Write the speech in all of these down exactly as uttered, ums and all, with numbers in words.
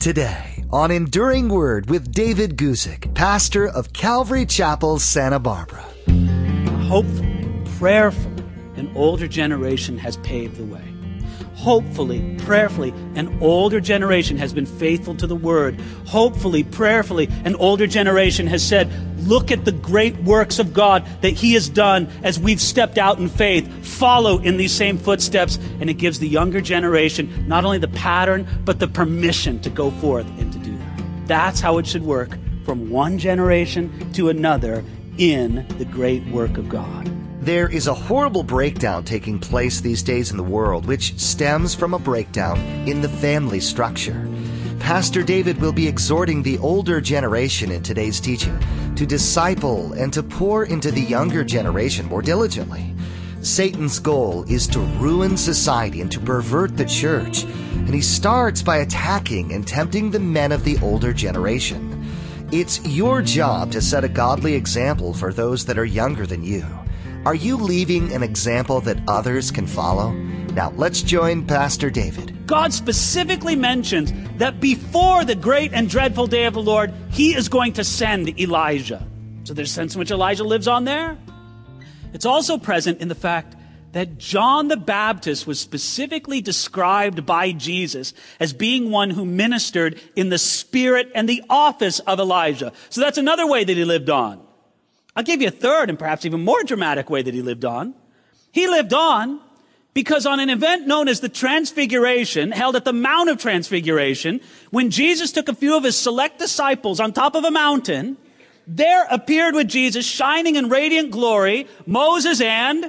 Today on Enduring Word with David Guzik, pastor of Calvary Chapel, Santa Barbara. Hopefully, prayerfully, an older generation has paved the way. Hopefully, prayerfully, an older generation has been faithful to the Word. Hopefully, prayerfully, an older generation has said, look at the great works of God that He has done as we've stepped out in faith. Follow in these same footsteps. And it gives the younger generation not only the pattern, but the permission to go forth and to do that. That's how it should work from one generation to another in the great work of God. There is a horrible breakdown taking place these days in the world, which stems from a breakdown in the family structure. Pastor David will be exhorting the older generation in today's teaching to disciple and to pour into the younger generation more diligently. Satan's goal is to ruin society and to pervert the church, and he starts by attacking and tempting the men of the older generation. It's your job to set a godly example for those that are younger than you. Are you leaving an example that others can follow? Now, let's join Pastor David. God specifically mentions that before the great and dreadful day of the Lord, He is going to send Elijah. So there's a sense in which Elijah lives on there. It's also present in the fact that John the Baptist was specifically described by Jesus as being one who ministered in the spirit and the office of Elijah. So that's another way that he lived on. I'll give you a third and perhaps even more dramatic way that he lived on. He lived on because on an event known as the Transfiguration, held at the Mount of Transfiguration, when Jesus took a few of his select disciples on top of a mountain, there appeared with Jesus, shining in radiant glory, Moses and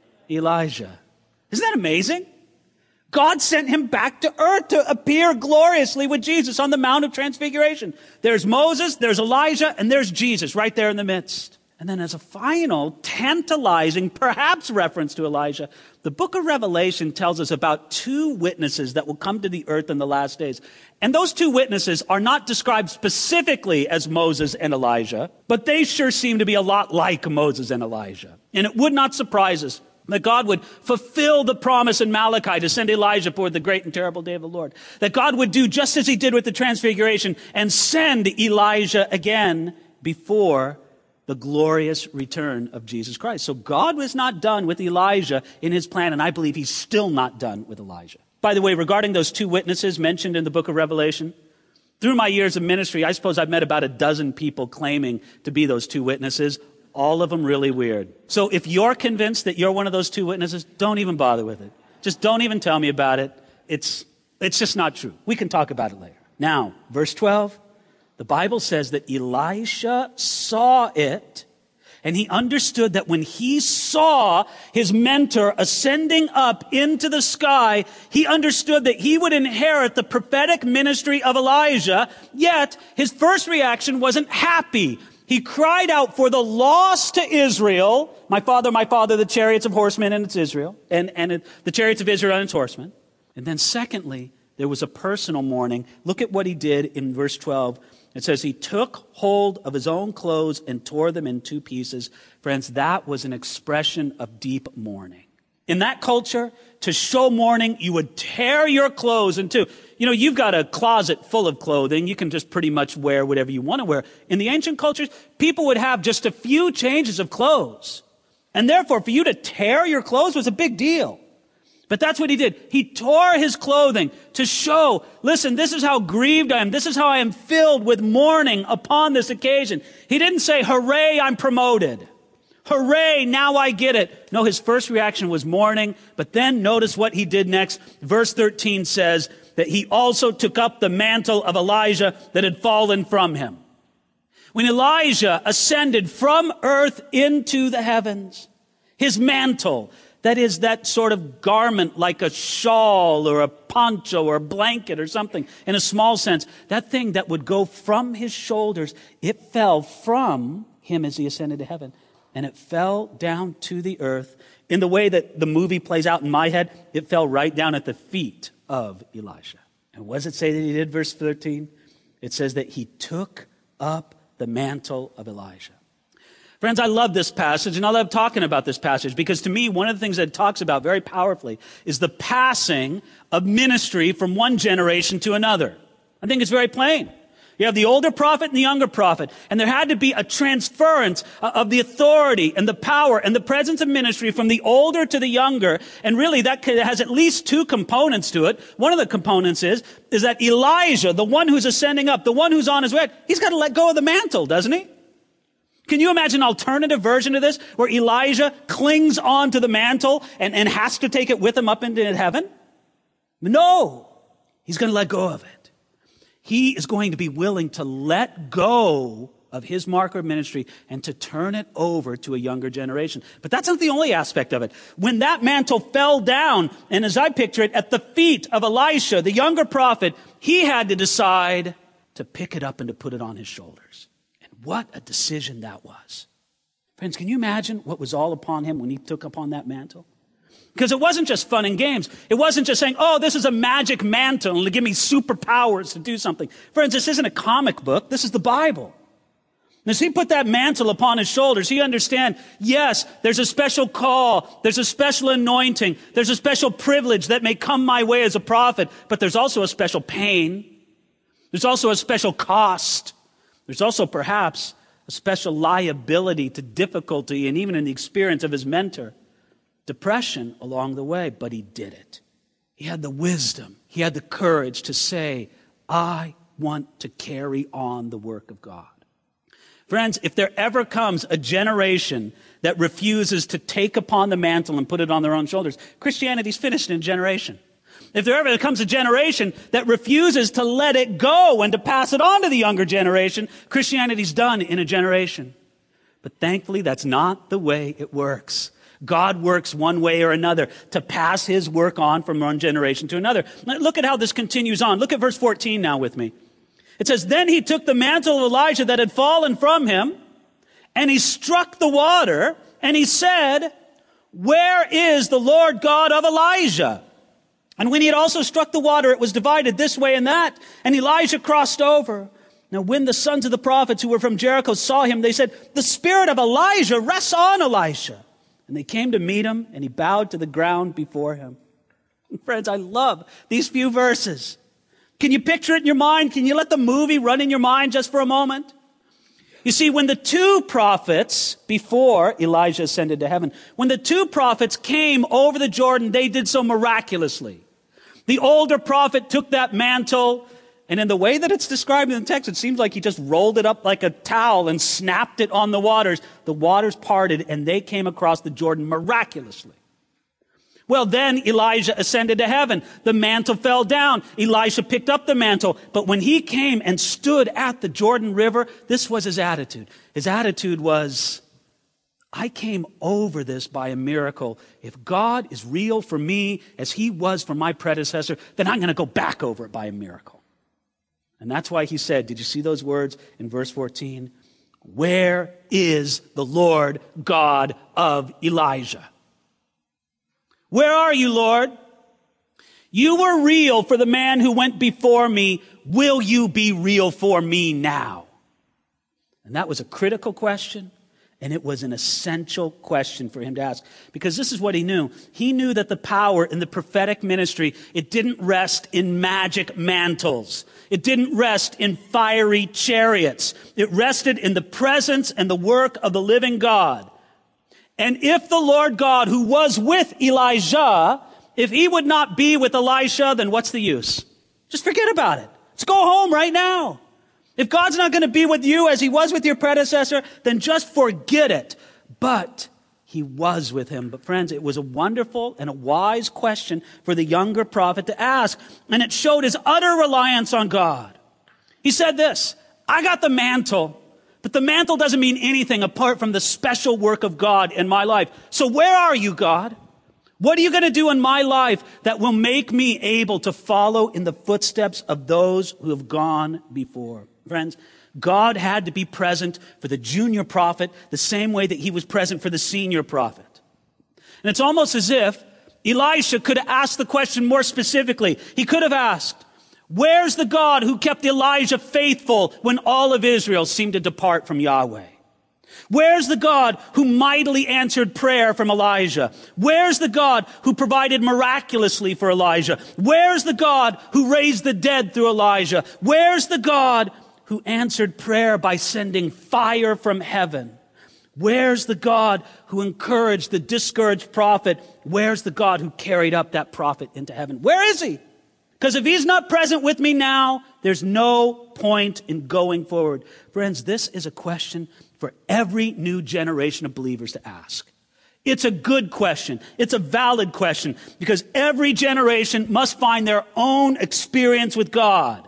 Elijah. Isn't that amazing? God sent him back to earth to appear gloriously with Jesus on the Mount of Transfiguration. There's Moses, there's Elijah, and there's Jesus right there in the midst. And then as a final, tantalizing, perhaps reference to Elijah, the book of Revelation tells us about two witnesses that will come to the earth in the last days. And those two witnesses are not described specifically as Moses and Elijah, but they sure seem to be a lot like Moses and Elijah. And it would not surprise us that God would fulfill the promise in Malachi to send Elijah for the great and terrible day of the Lord. That God would do just as He did with the Transfiguration and send Elijah again before the glorious return of Jesus Christ. So God was not done with Elijah in His plan, and I believe He's still not done with Elijah. By the way, regarding those two witnesses mentioned in the book of Revelation, through my years of ministry, I suppose I've met about a dozen people claiming to be those two witnesses, all of them really weird. So if you're convinced that you're one of those two witnesses, don't even bother with it. Just don't even tell me about it. It's, it's just not true. We can talk about it later. Now, verse twelve. The Bible says that Elisha saw it, and he understood that when he saw his mentor ascending up into the sky, he understood that he would inherit the prophetic ministry of Elijah, yet his first reaction wasn't happy. He cried out for the loss to Israel. My father, my father, the chariots of horsemen, and it's Israel, and, and it, the chariots of Israel and its horsemen. And then secondly, there was a personal mourning. Look at what he did in verse twelve. It says he took hold of his own clothes and tore them in two pieces. Friends, that was an expression of deep mourning. In that culture, to show mourning, you would tear your clothes in two. You know, you've got a closet full of clothing. You can just pretty much wear whatever you want to wear. In the ancient cultures, people would have just a few changes of clothes. And therefore, for you to tear your clothes was a big deal. But that's what he did. He tore his clothing to show, listen, this is how grieved I am. This is how I am filled with mourning upon this occasion. He didn't say, hooray, I'm promoted. Hooray, now I get it. No, his first reaction was mourning. But then notice what he did next. Verse thirteen says that he also took up the mantle of Elijah that had fallen from him. When Elijah ascended from earth into the heavens, his mantle, that is that sort of garment like a shawl or a poncho or a blanket or something in a small sense. That thing that would go from his shoulders, it fell from him as he ascended to heaven. And it fell down to the earth. In the way that the movie plays out in my head, it fell right down at the feet of Elijah. And what does it say that he did, verse thirteen? It says that he took up the mantle of Elijah. Friends, I love this passage, and I love talking about this passage, because to me, one of the things that it talks about very powerfully is the passing of ministry from one generation to another. I think it's very plain. You have the older prophet and the younger prophet, and there had to be a transference of the authority and the power and the presence of ministry from the older to the younger. And really that has at least two components to it. One of the components is, is that Elijah, the one who's ascending up, the one who's on his way, he's got to let go of the mantle, doesn't he? Can you imagine an alternative version of this where Elijah clings on to the mantle and, and has to take it with him up into heaven? No, he's going to let go of it. He is going to be willing to let go of his marker of ministry and to turn it over to a younger generation. But that's not the only aspect of it. When that mantle fell down, and as I picture it, at the feet of Elisha, the younger prophet, he had to decide to pick it up and to put it on his shoulders. And what a decision that was. Friends, can you imagine what was all upon him when he took upon that mantle? Because it wasn't just fun and games. It wasn't just saying, oh, this is a magic mantle and to give me superpowers to do something. Friends, this isn't a comic book. This is the Bible. And as he put that mantle upon his shoulders, he understand, yes, there's a special call. There's a special anointing. There's a special privilege that may come my way as a prophet. But there's also a special pain. There's also a special cost. There's also perhaps a special liability to difficulty and even in the experience of his mentor. Depression along the way, but he did it. He had the wisdom. He had the courage to say, I want to carry on the work of God. Friends, if there ever comes a generation that refuses to take upon the mantle and put it on their own shoulders, Christianity's finished in a generation. If there ever comes a generation that refuses to let it go and to pass it on to the younger generation, Christianity's done in a generation. But thankfully, that's not the way it works. God works one way or another to pass his work on from one generation to another. Look at how this continues on. Look at verse fourteen now with me. It says, then he took the mantle of Elijah that had fallen from him, and he struck the water, and he said, where is the Lord God of Elijah? And when he had also struck the water, it was divided this way and that, and Elijah crossed over. Now when the sons of the prophets who were from Jericho saw him, they said, the spirit of Elijah rests on Elisha. And they came to meet him, and he bowed to the ground before him. And friends, I love these few verses. Can you picture it in your mind? Can you let the movie run in your mind just for a moment? You see, when the two prophets, before Elijah ascended to heaven, when the two prophets came over the Jordan, they did so miraculously. The older prophet took that mantle, and in the way that it's described in the text, it seems like he just rolled it up like a towel and snapped it on the waters. The waters parted, and they came across the Jordan miraculously. Well, then Elijah ascended to heaven. The mantle fell down. Elisha picked up the mantle. But when he came and stood at the Jordan River, this was his attitude. His attitude was, I came over this by a miracle. If God is real for me as he was for my predecessor, then I'm going to go back over it by a miracle. And that's why he said, did you see those words in verse fourteen? Where is the Lord God of Elijah? Where are you, Lord? You were real for the man who went before me. Will you be real for me now? And that was a critical question. And it was an essential question for him to ask. Because this is what he knew. He knew that the power in the prophetic ministry, it didn't rest in magic mantles. It didn't rest in fiery chariots. It rested in the presence and the work of the living God. And if the Lord God, who was with Elijah, if he would not be with Elisha, then what's the use? Just forget about it. Let's go home right now. If God's not going to be with you as he was with your predecessor, then just forget it. But he was with him. But friends, it was a wonderful and a wise question for the younger prophet to ask. And it showed his utter reliance on God. He said this, I got the mantle, but the mantle doesn't mean anything apart from the special work of God in my life. So where are you, God? What are you going to do in my life that will make me able to follow in the footsteps of those who have gone before? Friends, God had to be present for the junior prophet the same way that he was present for the senior prophet. And it's almost as if Elisha could have asked the question more specifically. He could have asked, where's the God who kept Elijah faithful when all of Israel seemed to depart from Yahweh? Where's the God who mightily answered prayer from Elijah? Where's the God who provided miraculously for Elijah? Where's the God who raised the dead through Elijah? Where's the God who answered prayer by sending fire from heaven? Where's the God who encouraged the discouraged prophet? Where's the God who carried up that prophet into heaven? Where is he? Because if he's not present with me now, there's no point in going forward. Friends, this is a question for every new generation of believers to ask. It's a good question. It's a valid question because every generation must find their own experience with God,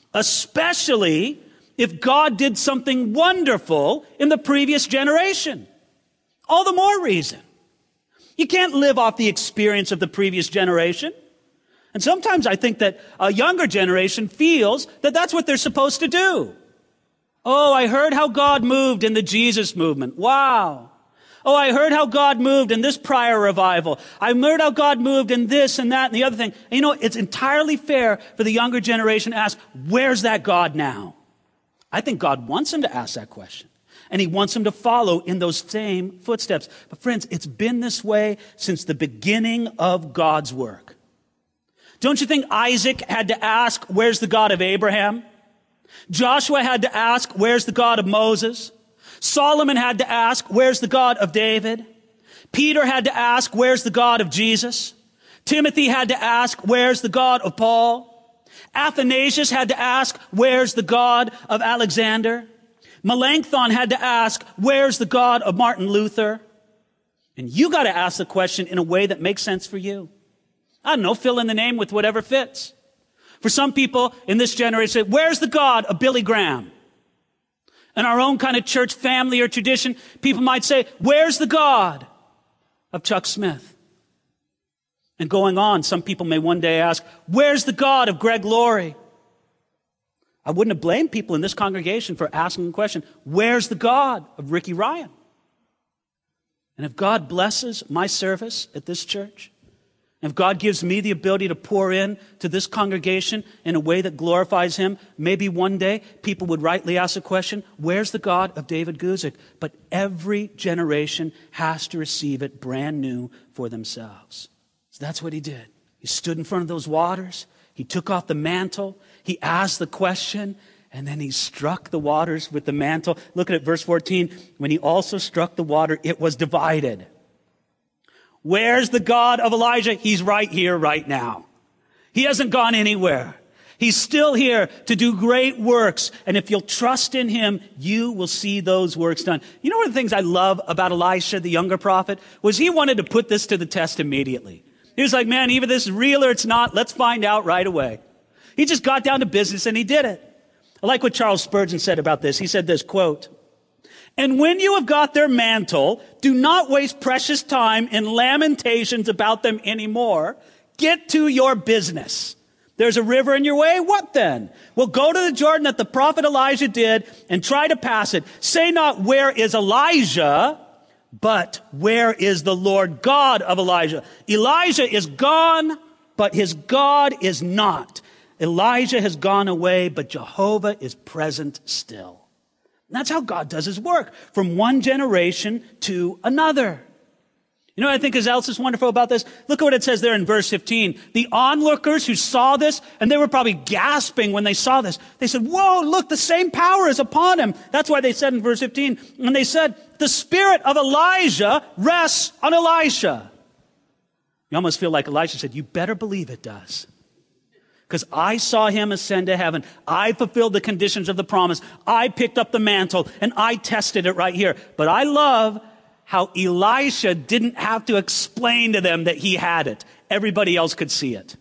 especially if God did something wonderful in the previous generation. All the more reason. You can't live off the experience of the previous generation. And sometimes I think that a younger generation feels that that's what they're supposed to do. Oh, I heard how God moved in the Jesus movement. Wow. Oh, I heard how God moved in this prior revival. I heard how God moved in this and that and the other thing. And you know, it's entirely fair for the younger generation to ask, where's that God now? I think God wants them to ask that question. And he wants them to follow in those same footsteps. But friends, it's been this way since the beginning of God's work. Don't you think Isaac had to ask, where's the God of Abraham? Joshua had to ask, where's the God of Moses? Solomon had to ask, where's the God of David? Peter had to ask, where's the God of Jesus? Timothy had to ask, where's the God of Paul? Athanasius had to ask, where's the God of Alexander? Melanchthon had to ask, where's the God of Martin Luther? And you got to ask the question in a way that makes sense for you. I don't know, fill in the name with whatever fits. For some people in this generation, say, where's the God of Billy Graham? In our own kind of church family or tradition, people might say, where's the God of Chuck Smith? And going on, some people may one day ask, where's the God of Greg Laurie? I wouldn't have blamed people in this congregation for asking the question, where's the God of Ricky Ryan? And if God blesses my service at this church, if God gives me the ability to pour in to this congregation in a way that glorifies him, maybe one day people would rightly ask the question, where's the God of David Guzik? But every generation has to receive it brand new for themselves. So that's what he did. He stood in front of those waters. He took off the mantle. He asked the question, and then he struck the waters with the mantle. Look at it, verse fourteen. When he also struck the water, it was divided. Where's the God of Elijah? He's right here, right now. He hasn't gone anywhere. He's still here to do great works. And if you'll trust in him, you will see those works done. You know one of the things I love about Elisha, the younger prophet, was he wanted to put this to the test immediately. He was like, man, either this is real or it's not. Let's find out right away. He just got down to business and he did it. I like what Charles Spurgeon said about this. He said this, quote, and when you have got their mantle, do not waste precious time in lamentations about them anymore. Get to your business. There's a river in your way. What then? Well, go to the Jordan that the prophet Elijah did and try to pass it. Say not, where is Elijah? But where is the Lord God of Elijah? Elijah is gone, but his God is not. Elijah has gone away, but Jehovah is present still. And that's how God does his work, from one generation to another. You know what I think is else is wonderful about this? Look at what it says there in verse fifteen. The onlookers who saw this, and they were probably gasping when they saw this. They said, whoa, look, the same power is upon him. That's why they said in verse fifteen, and they said, the spirit of Elijah rests on Elisha. You almost feel like Elisha said, you better believe it does. Because I saw him ascend to heaven. I fulfilled the conditions of the promise. I picked up the mantle and I tested it right here. But I love how Elisha didn't have to explain to them that he had it. Everybody else could see it.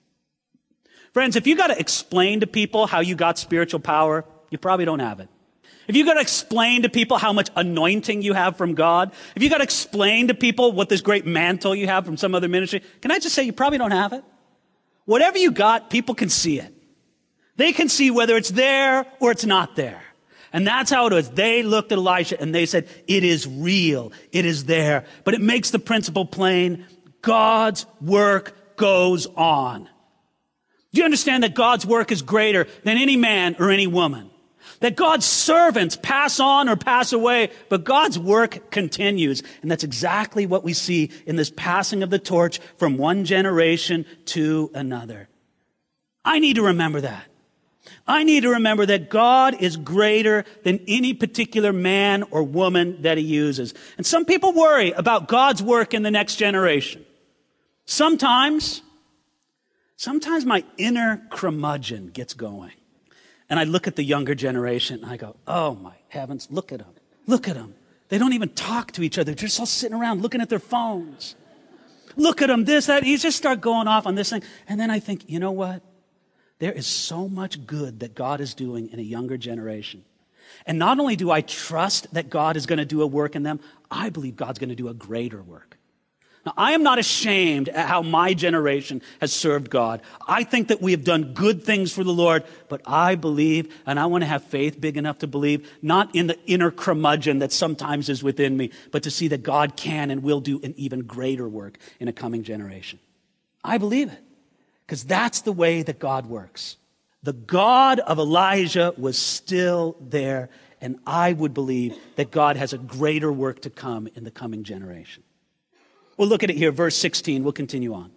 Friends, if you got to explain to people how you got spiritual power, you probably don't have it. If you got to explain to people how much anointing you have from God, if you got to explain to people what this great mantle you have from some other ministry, can I just say you probably don't have it? Whatever you got, people can see it. They can see whether it's there or it's not there. And that's how it was. They looked at Elisha and they said, it is real. It is there. But it makes the principle plain. God's work goes on. Do you understand that God's work is greater than any man or any woman? That God's servants pass on or pass away, but God's work continues. And that's exactly what we see in this passing of the torch from one generation to another. I need to remember that. I need to remember that God is greater than any particular man or woman that he uses. And some people worry about God's work in the next generation. Sometimes, sometimes my inner curmudgeon gets going. And I look at the younger generation and I go, oh my heavens, look at them. Look at them. They don't even talk to each other. They're just all sitting around looking at their phones. Look at them, this, that. You just start going off on this thing. And then I think, you know what? There is so much good that God is doing in a younger generation. And not only do I trust that God is going to do a work in them, I believe God's going to do a greater work. Now, I am not ashamed at how my generation has served God. I think that we have done good things for the Lord, but I believe, and I want to have faith big enough to believe, not in the inner curmudgeon that sometimes is within me, but to see that God can and will do an even greater work in a coming generation. I believe it, because that's the way that God works. The God of Elijah was still there, and I would believe that God has a greater work to come in the coming generation. We'll look at it here, verse sixteen. We'll continue on.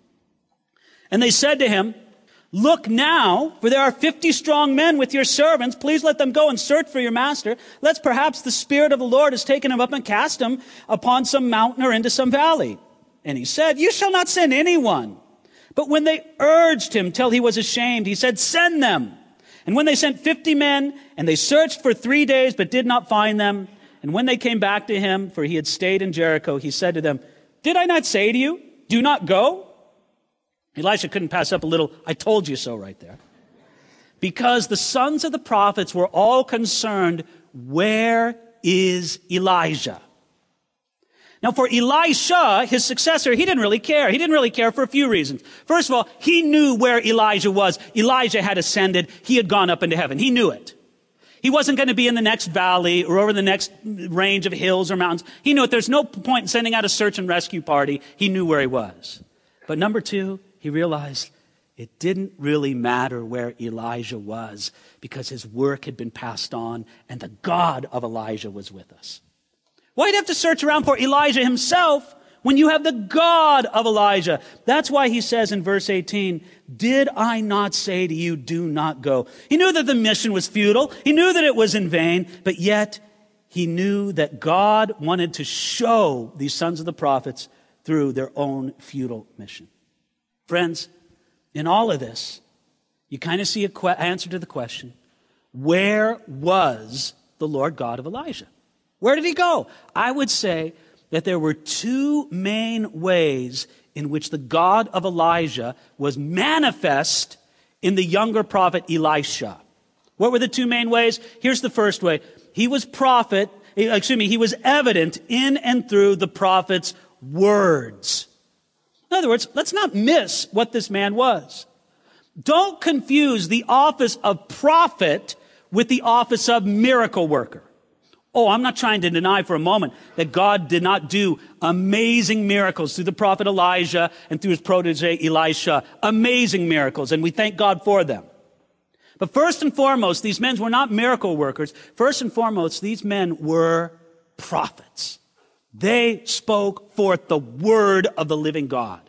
And they said to him, look now, for there are fifty strong men with your servants. Please let them go and search for your master. Lest perhaps the Spirit of the Lord has taken him up and cast him upon some mountain or into some valley. And he said, you shall not send anyone. But when they urged him till he was ashamed, he said, send them. And when they sent fifty men, and they searched for three days, but did not find them. And when they came back to him, for he had stayed in Jericho, he said to them, did I not say to you, do not go? Elisha couldn't pass up a little, I told you so right there. Because the sons of the prophets were all concerned, where is Elijah? Now for Elisha, his successor, he didn't really care. He didn't really care for a few reasons. First of all, he knew where Elijah was. Elijah had ascended. He had gone up into heaven. He knew it. He wasn't going to be in the next valley or over the next range of hills or mountains. He knew it. There's no point in sending out a search and rescue party. He knew where he was. But number two, he realized it didn't really matter where Elijah was because his work had been passed on and the God of Elijah was with us. Why'd you have to search around for Elijah himself when you have the God of Elijah? That's why he says in verse eighteen, did I not say to you, do not go? He knew that the mission was futile. He knew that it was in vain, but yet he knew that God wanted to show these sons of the prophets through their own futile mission. Friends, in all of this, you kind of see an que- answer to the question, where was the Lord God of Elijah? Where did he go? I would say that there were two main ways in which the God of Elijah was manifest in the younger prophet Elisha. What were the two main ways? Here's the first way. He was prophet, excuse me, he was evident in and through the prophet's words. In other words, let's not miss what this man was. Don't confuse the office of prophet with the office of miracle worker. Oh, I'm not trying to deny for a moment that God did not do amazing miracles through the prophet Elijah and through his protege Elisha. Amazing miracles, and we thank God for them. But first and foremost, these men were not miracle workers. First and foremost, these men were prophets. They spoke forth the word of the living God.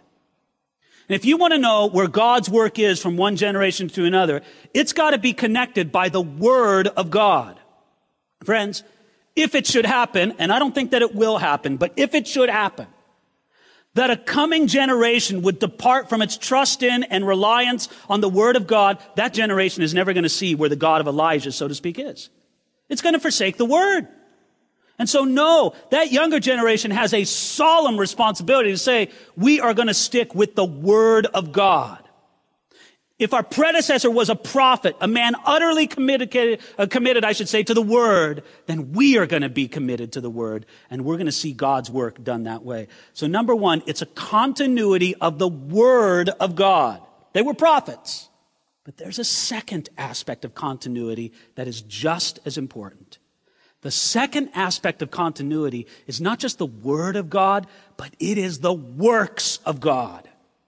And if you want to know where God's work is from one generation to another, it's got to be connected by the word of God. Friends, if it should happen, and I don't think that it will happen, but if it should happen, that a coming generation would depart from its trust in and reliance on the word of God, that generation is never going to see where the God of Elijah, so to speak, is. It's going to forsake the word. And so no, that younger generation has a solemn responsibility to say, we are going to stick with the word of God. If our predecessor was a prophet, a man utterly committed, uh, committed, I should say, to the word, then we are going to be committed to the word, and we're going to see God's work done that way. So number one, it's a continuity of the word of God. They were prophets. But there's a second aspect of continuity that is just as important. The second aspect of continuity is not just the word of God, but it is the works of God.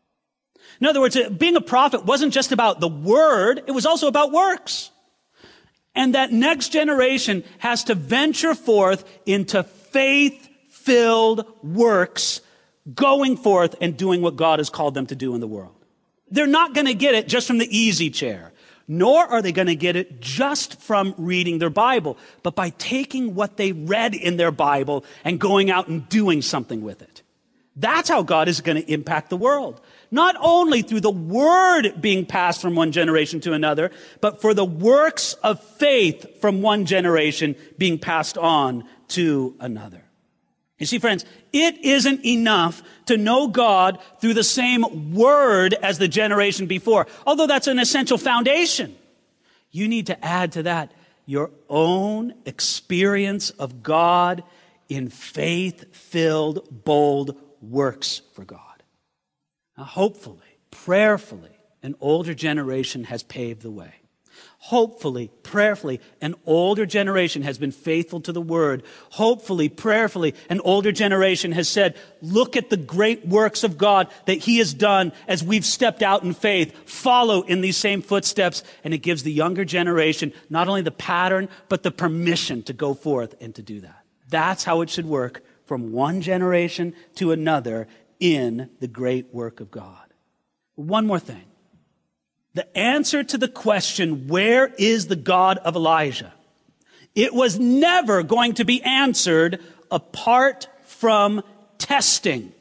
In other words, being a prophet wasn't just about the word, it was also about works. And that next generation has to venture forth into faith-filled works, going forth and doing what God has called them to do in the world. They're not going to get it just from the easy chair, nor are they going to get it just from reading their Bible, but by taking what they read in their Bible and going out and doing something with it. That's how God is going to impact the world. Not only through the word being passed from one generation to another, but for the works of faith from one generation being passed on to another. You see, friends, it isn't enough to know God through the same word as the generation before, although that's an essential foundation. You need to add to that your own experience of God in faith-filled, bold works for God. Now, hopefully, prayerfully, an older generation has paved the way. Hopefully, prayerfully, an older generation has been faithful to the word. Hopefully, prayerfully, an older generation has said, look at the great works of God that he has done as we've stepped out in faith. Follow in these same footsteps. And it gives the younger generation not only the pattern, but the permission to go forth and to do that. That's how it should work from one generation to another in the great work of God. One more thing. The answer to the question, where is the God of Elijah? It was never going to be answered apart from testing.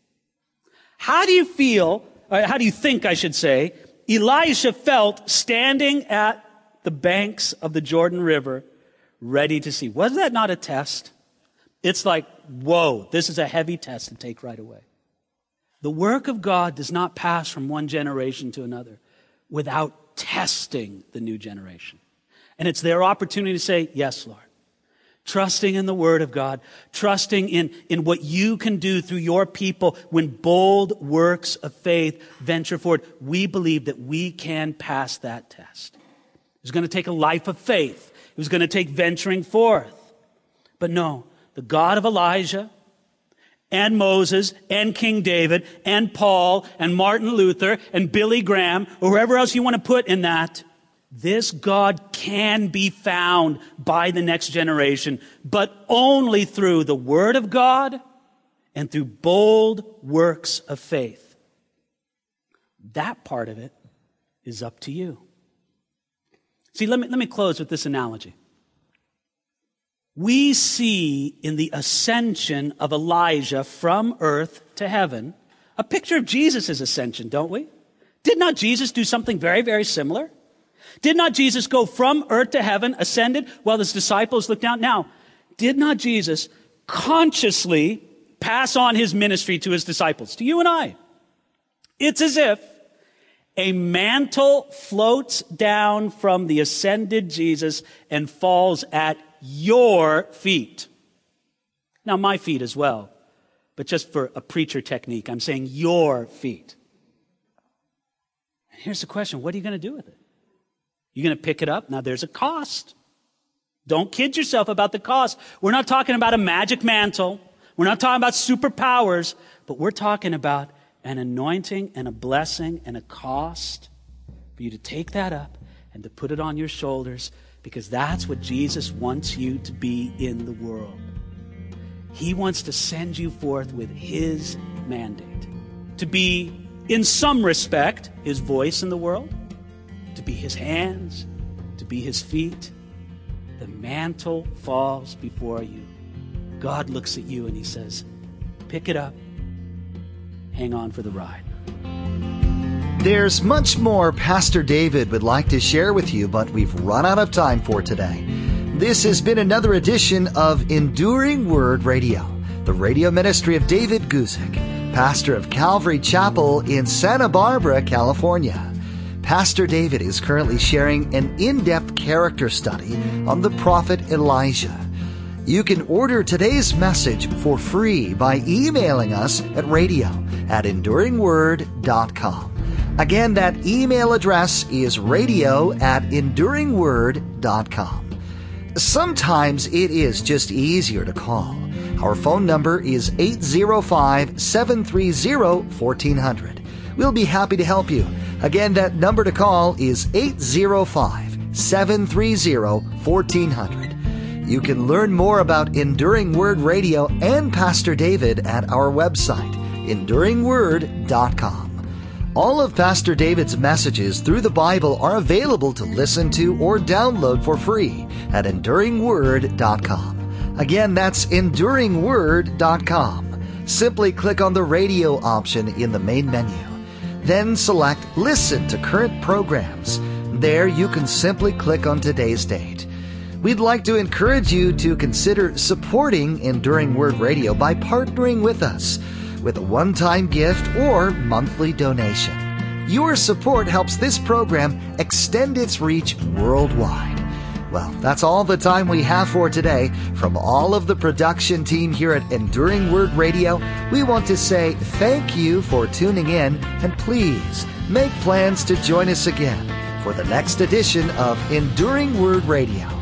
How do you feel, or how do you think I should say, Elisha felt standing at the banks of the Jordan River, ready to see? Was that not a test? It's like, whoa, this is a heavy test to take right away. The work of God does not pass from one generation to another without testing the new generation. And it's their opportunity to say, yes, Lord. Trusting in the word of God, trusting in, in what you can do through your people when bold works of faith venture forward. We believe that we can pass that test. It was going to take a life of faith. It was going to take venturing forth. But no, the God of Elijah and Moses and King David and Paul and Martin Luther and Billy Graham, or whoever else you want to put in that, this God can be found by the next generation, but only through the Word of God and through bold works of faith. That part of it is up to you. See, let me, let me close with this analogy. We see in the ascension of Elijah from earth to heaven a picture of Jesus' ascension, don't we? Did not Jesus do something very, very similar? Did not Jesus go from earth to heaven, ascended, while his disciples looked down? Now, did not Jesus consciously pass on his ministry to his disciples, to you and I? It's as if a mantle floats down from the ascended Jesus and falls at your feet. Now, my feet as well, but just for a preacher technique, I'm saying your feet. And here's the question, what are you going to do with it? You're going to pick it up? Now, there's a cost. Don't kid yourself about the cost. We're not talking about a magic mantle. We're not talking about superpowers, but we're talking about an anointing and a blessing and a cost for you to take that up and to put it on your shoulders, because that's what Jesus wants you to be in the world. He wants to send you forth with his mandate, to be, in some respect, his voice in the world, to be his hands, to be his feet. The mantle falls before you. God looks at you and he says, pick it up, hang on for the ride. There's much more Pastor David would like to share with you, but we've run out of time for today. This has been another edition of Enduring Word Radio, the radio ministry of David Guzik, pastor of Calvary Chapel in Santa Barbara, California. Pastor David is currently sharing an in-depth character study on the prophet Elijah. You can order today's message for free by emailing us at radio at enduring word dot com. Again, that email address is radio at enduring word dot com. Sometimes it is just easier to call. Our phone number is eight oh five, seven three oh, one four zero zero. We'll be happy to help you. Again, that number to call is eight oh five, seven three zero, one four zero zero. You can learn more about Enduring Word Radio and Pastor David at our website, enduring word dot com. All of Pastor David's messages through the Bible are available to listen to or download for free at enduring word dot com. Again, that's enduring word dot com. Simply click on the radio option in the main menu. Then select Listen to Current Programs. There you can simply click on today's date. We'd like to encourage you to consider supporting Enduring Word Radio by partnering with us with a one-time gift or monthly donation. Your support helps this program extend its reach worldwide. Well, that's all the time we have for today. From all of the production team here at Enduring Word Radio, we want to say thank you for tuning in, and please make plans to join us again for the next edition of Enduring Word Radio.